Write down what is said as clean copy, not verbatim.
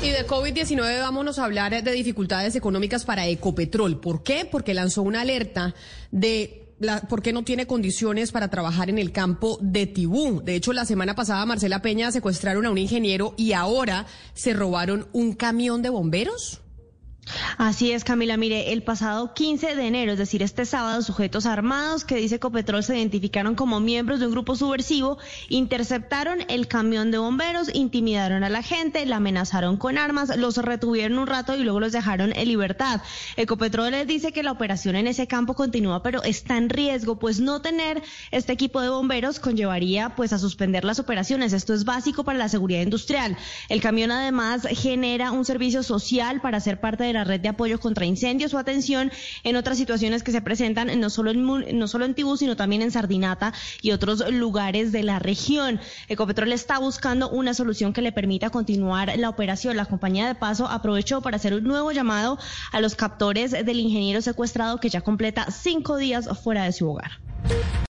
Y de COVID-19 vámonos a hablar de dificultades económicas para Ecopetrol. ¿Por qué? Porque lanzó una alerta de por qué no tiene condiciones para trabajar en el campo de Tibú. De hecho, la semana pasada, Marcela Peña, secuestraron a un ingeniero y ahora se robaron un camión de bomberos. Así es, Camila. Mire, el pasado 15 de enero, es decir, este sábado, sujetos armados que dice Ecopetrol se identificaron como miembros de un grupo subversivo, interceptaron el camión de bomberos, intimidaron a la gente, la amenazaron con armas, los retuvieron un rato y luego los dejaron en libertad. Ecopetrol les dice que la operación en ese campo continúa, pero está en riesgo, pues no tener este equipo de bomberos conllevaría pues a suspender las operaciones. Esto es básico para la seguridad industrial. El camión además genera un servicio social para ser parte de la red de apoyo contra incendios o atención en otras situaciones que se presentan no solo en Tibú, sino también en Sardinata y otros lugares de la región. Ecopetrol está buscando una solución que le permita continuar la operación. La compañía de paso aprovechó para hacer un nuevo llamado a los captores del ingeniero secuestrado que ya completa 5 días fuera de su hogar.